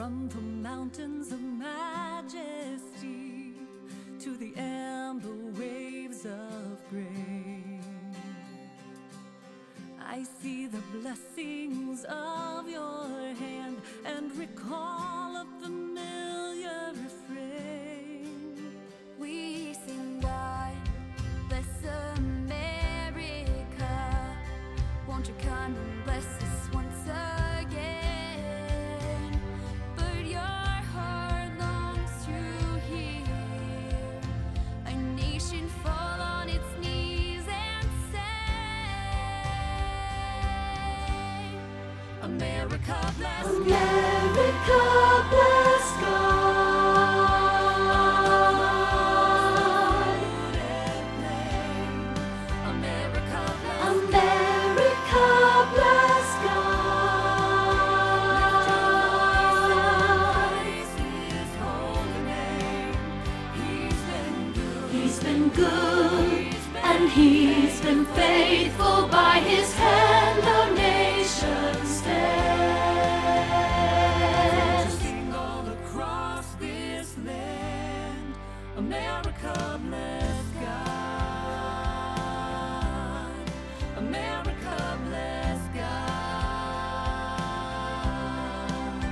From the mountains of majesty to the amber waves of grace, I see the blessings of your hand and recall a familiar refrain. We sing, God bless America. Won't you come and bless us once again? But your heart longs to hear a nation fall on its knees and say, America bless God. America bless God. America bless America bless God. Praise His holy name. He's been good, and He's been faithful. By His hand the nation stands. Sing all across this land. America bless God. America bless God.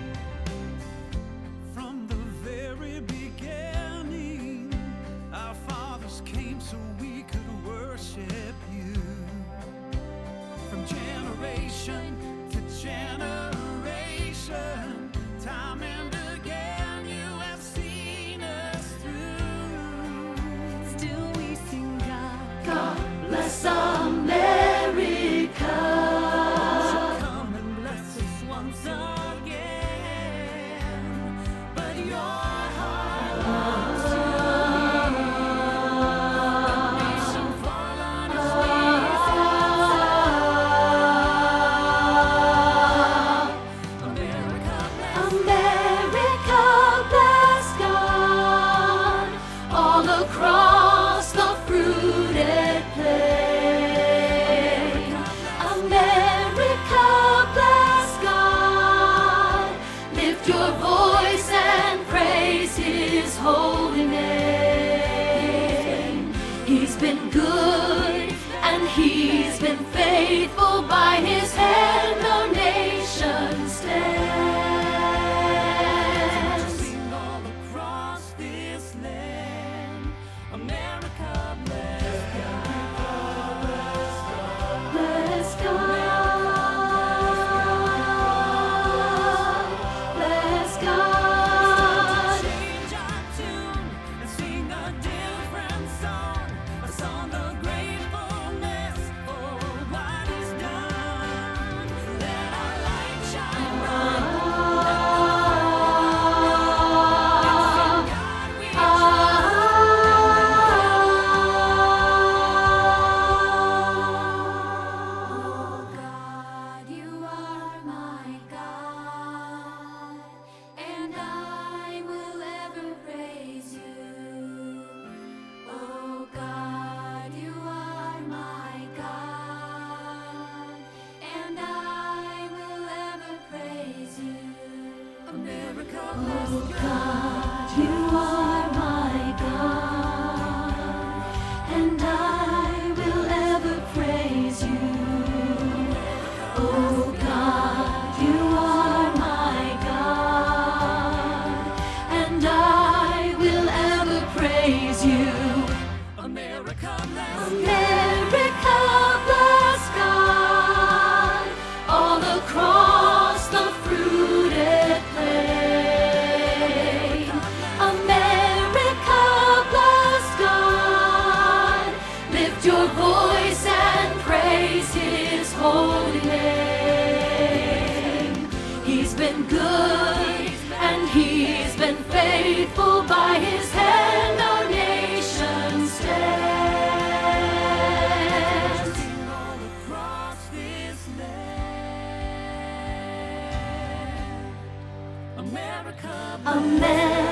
From the very beginning, our fathers came so we could worship you. From generation to generation, time and again you have seen us through. Still we sing God, God bless America. come and bless us once again. But your heart longs to nation fall on its knees. America bless America bless God. All across the fruited plain. America bless God. Lift your voice and praise His holy name. He's been good, and He's been faithful. By His hand the nation stands. Sing all across this land. America bless God. Bless God. Bless God. Change our tune and sing a different song, a song of gratefulness for what He's done. Let our light shine bright. God we Oh God, you are my God, and I will ever praise you. Oh God, you are my God, and I will ever praise you. America Oh bless God, you are my God, and I will ever praise you. Oh God, you are my God, and I will ever praise you. America bless America bless God. All across the fruited plain. America bless God. Lift your voice and praise His holy name. He's been good, and He's been faithful. By His hand our nation stands. Sing all across this land. America bless America